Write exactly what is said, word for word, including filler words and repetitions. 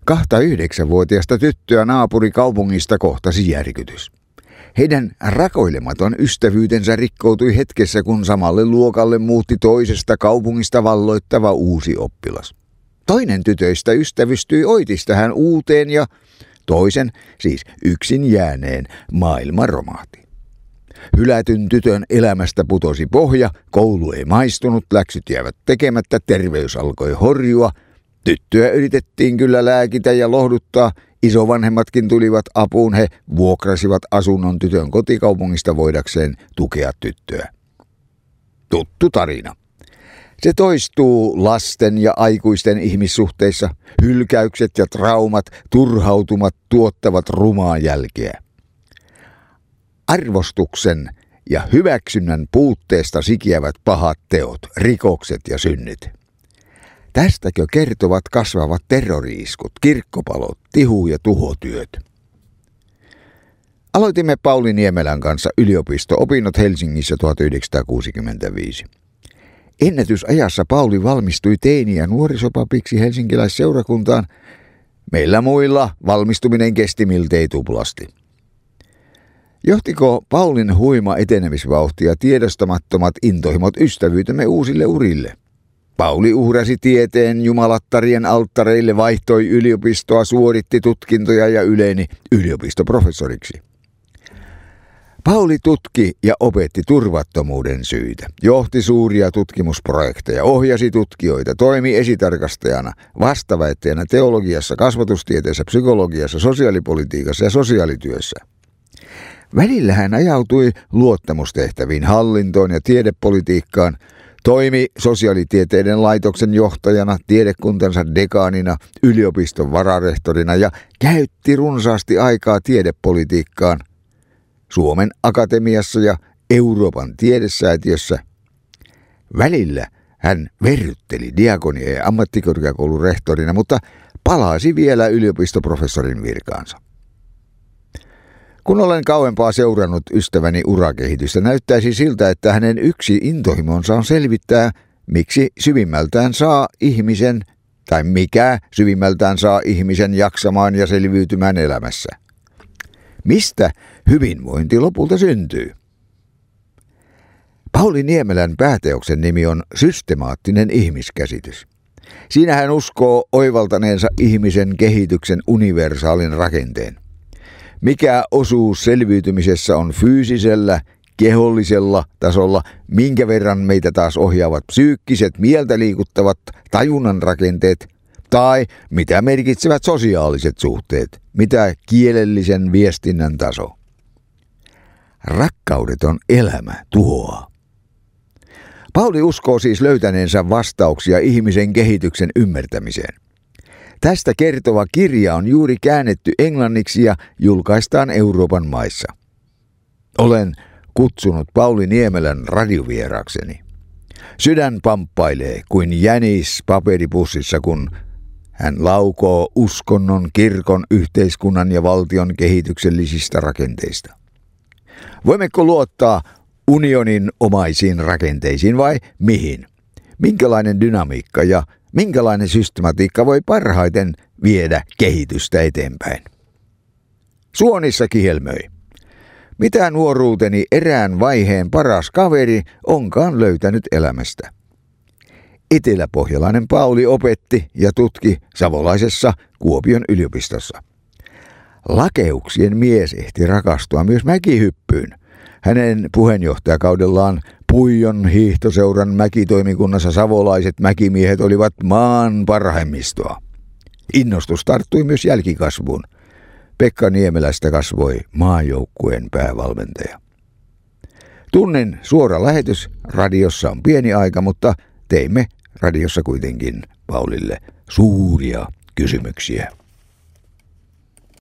Kahta yhdeksänvuotiasta tyttöä naapurikaupungista kohtasi järkytys. Heidän rakoilematon ystävyytensä rikkoutui hetkessä, kun samalle luokalle muutti toisesta kaupungista valloittava uusi oppilas. Toinen tytöistä ystävystyi oitis tähän uuteen ja toisen, siis yksin jääneen, maailma romahti. Hylätyn tytön elämästä putosi pohja, koulu ei maistunut, läksyt jäävät tekemättä, terveys alkoi horjua. Tyttöä yritettiin kyllä lääkitä ja lohduttaa, isovanhemmatkin tulivat apuun, he vuokrasivat asunnon tytön kotikaupungista voidakseen tukea tyttöä. Tuttu tarina. Se toistuu lasten ja aikuisten ihmissuhteissa. Hylkäykset ja traumat, turhautumat tuottavat rumaa jälkeä. Arvostuksen ja hyväksynnän puutteesta sikiävät pahat teot, rikokset ja synnit. Tästäkö kertovat kasvavat terrori-iskut, kirkkopalot, tihu- ja tuhotyöt? Aloitimme Pauli Niemelän kanssa yliopisto-opinnot Helsingissä tuhatyhdeksänsataakuusikymmentäviisi. Ennätysajassa Pauli valmistui teini- ja nuorisopapiksi helsinkiläisseurakuntaan. Meillä muilla valmistuminen kesti miltei tuplasti. Johtiko Paulin huima etenemisvauhti ja tiedostamattomat intohimot ystävyytemme uusille urille? Pauli uhrasi tieteen jumalattarien alttareille, vaihtoi yliopistoa, suoritti tutkintoja ja yleni yliopistoprofessoriksi. Pauli tutki ja opetti turvattomuuden syitä, johti suuria tutkimusprojekteja, ohjasi tutkijoita, toimi esitarkastajana, vastaväittäjänä teologiassa, kasvatustieteessä, psykologiassa, sosiaalipolitiikassa ja sosiaalityössä. Välillä hän ajautui luottamustehtäviin, hallintoon ja tiedepolitiikkaan, toimi sosiaalitieteiden laitoksen johtajana, tiedekuntansa dekaanina, yliopiston vararehtorina ja käytti runsaasti aikaa tiedepolitiikkaan, Suomen Akatemiassa ja Euroopan tiedesäätiössä. Välillä hän verrytteli diakonia ja ammattikorkeakoulun rehtorina, mutta palasi vielä yliopistoprofessorin virkaansa. Kun olen kauempaa seurannut ystäväni urakehitystä, näyttäisi siltä, että hänen yksi intohimonsa on selvittää, miksi syvimmältään saa ihmisen, tai mikä syvimmältään saa ihmisen jaksamaan ja selviytymään elämässä. Mistä hyvinvointi lopulta syntyy? Pauli Niemelän pääteoksen nimi on Systemaattinen ihmiskäsitys. Siinä hän uskoo oivaltaneensa ihmisen kehityksen universaalin rakenteen. Mikä osuus selviytymisessä on fyysisellä, kehollisella tasolla, minkä verran meitä taas ohjaavat psyykkiset, mieltä liikuttavat tajunnan rakenteet, tai mitä merkitsevät sosiaaliset suhteet, mitä kielellisen viestinnän taso. Rakkaudeton elämä tuhoaa. Pauli uskoo siis löytäneensä vastauksia ihmisen kehityksen ymmärtämiseen. Tästä kertova kirja on juuri käännetty englanniksi ja julkaistaan Euroopan maissa. Olen kutsunut Pauli Niemelän radiovieraakseni. Sydän pamppailee kuin jänis paperipussissa, kun hän laukoo uskonnon, kirkon, yhteiskunnan ja valtion kehityksellisistä rakenteista. Voimmeko luottaa unionin omaisiin rakenteisiin vai mihin? Minkälainen dynamiikka ja minkälainen systematiikka voi parhaiten viedä kehitystä eteenpäin? Suonissa kihelmöi. Mitä nuoruuteni erään vaiheen paras kaveri onkaan löytänyt elämästä? Eteläpohjalainen Pauli opetti ja tutki savolaisessa Kuopion yliopistossa. Lakeuksien mies ehti rakastua myös mäkihyppyyn. Hänen puheenjohtajakaudellaan Puijon hiihtoseuran mäkitoimikunnassa savolaiset mäkimiehet olivat maan parhaimmistoa. Innostus tarttui myös jälkikasvuun. Pekka Niemelästä kasvoi maajoukkueen päävalmentaja. Tunnin suora lähetys radiossa on pieni aika, mutta teimme radiossa kuitenkin Paulille suuria kysymyksiä.